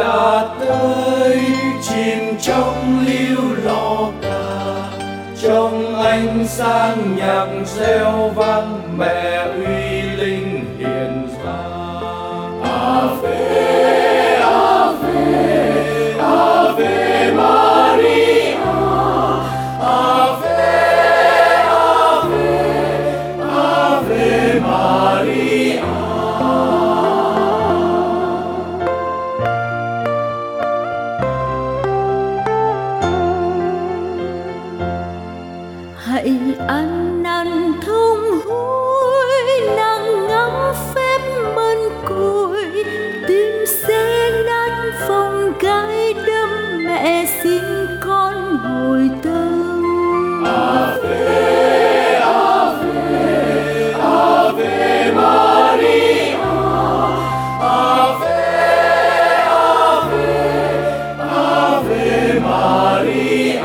đã tới, chìm trong liêu lò ca, trong ánh sáng nhạc reo vang mẹ uy linh hiện ra. Ave, Ave, Ave Maria, Ave, Ave, Ave Maria. Hãy ăn năn thông hối, nàng ngắm phép mân côi, tim sẽ nát phòng gai đâm, mẹ xin con hồi tâm. Ave, Ave, Ave Maria, Ave, Ave, Ave Maria.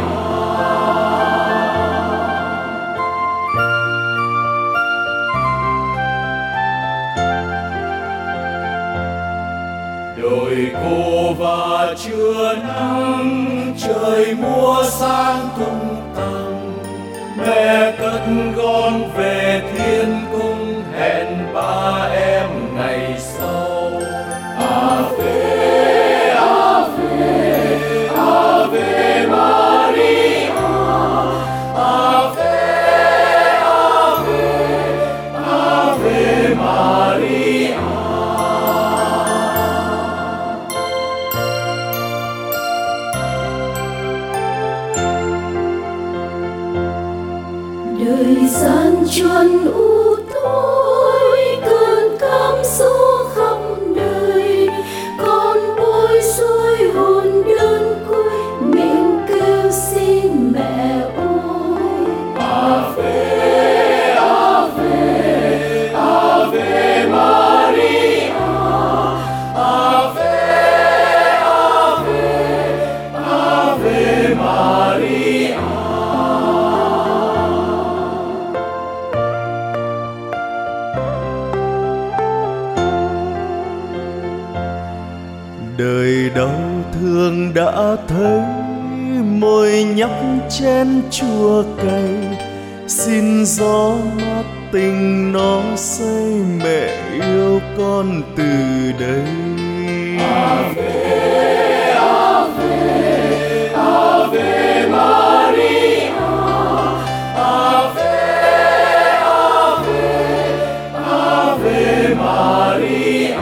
Đời cô và trưa nắng, trời mùa sang tung tăng, mẹ cất con về thiên cung, hẹn ba em ngày sau. Ave, Ave, Ave Maria, Ave, Ave, Ave Maria. Đời gian truân u tối, cơn cảm xúc khắp nơi, con bối rối hồn đơn côi, miệng kêu xin mẹ ơi. Ave, Ave, Ave Maria, Ave, Ave, Ave Maria. Đời đau thương đã thấy, môi nhấp chén chua cay, xin gió mát tình nó say, mẹ yêu con từ đây. Ave, Ave, Ave Maria, Ave, Ave, Ave Maria.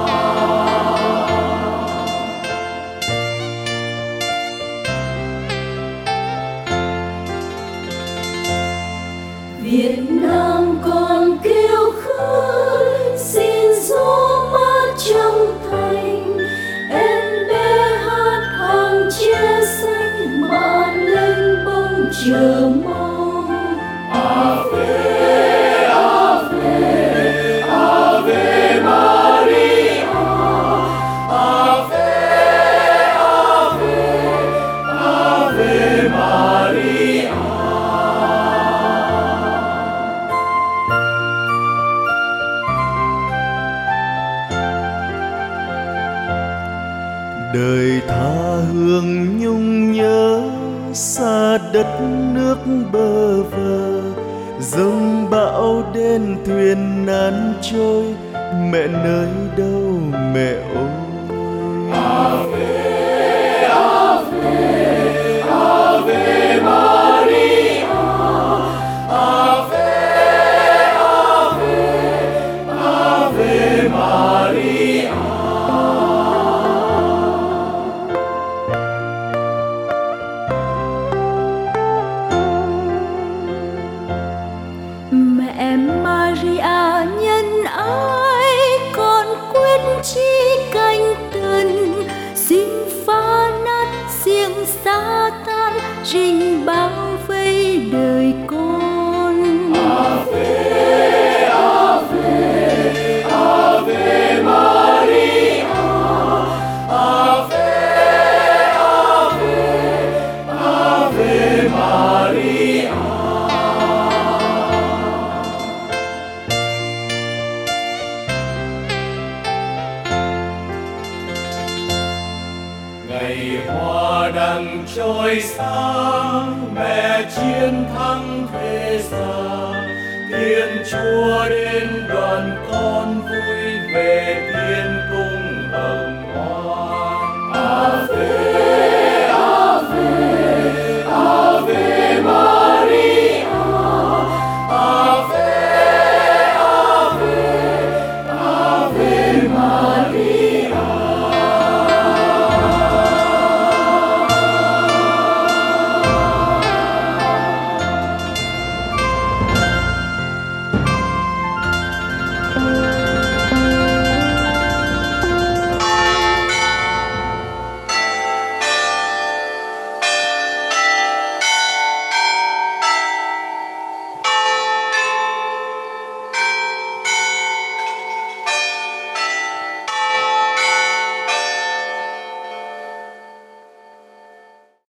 Việt Nam con kêu khơi, xin gió mát trong thành, em bé hát hàng che xanh, mạn lên bông chờ mong. Ave, Ave, Ave Maria, Ave, Ave, Ave Maria. Đời tha hương nhung nhớ, xa đất nước bơ vơ, giông bão đến thuyền nan trôi, mẹ nơi đâu mẹ ơi. Ave, Ave, Ave Maria, Ave, Ave, Ave Maria. Mẹ Maria nhân ái, con quyết chi canh tân, xin phá nát xiềng xa tan, rình bao vây đời con. Ave, Ave, Ave Maria, Ave, Ave, Ave Maria. trời sáng, mẹ chiến thắng thế gian. Thiên Chúa đến đoàn con vui về thiên cung hồng hoan. Ave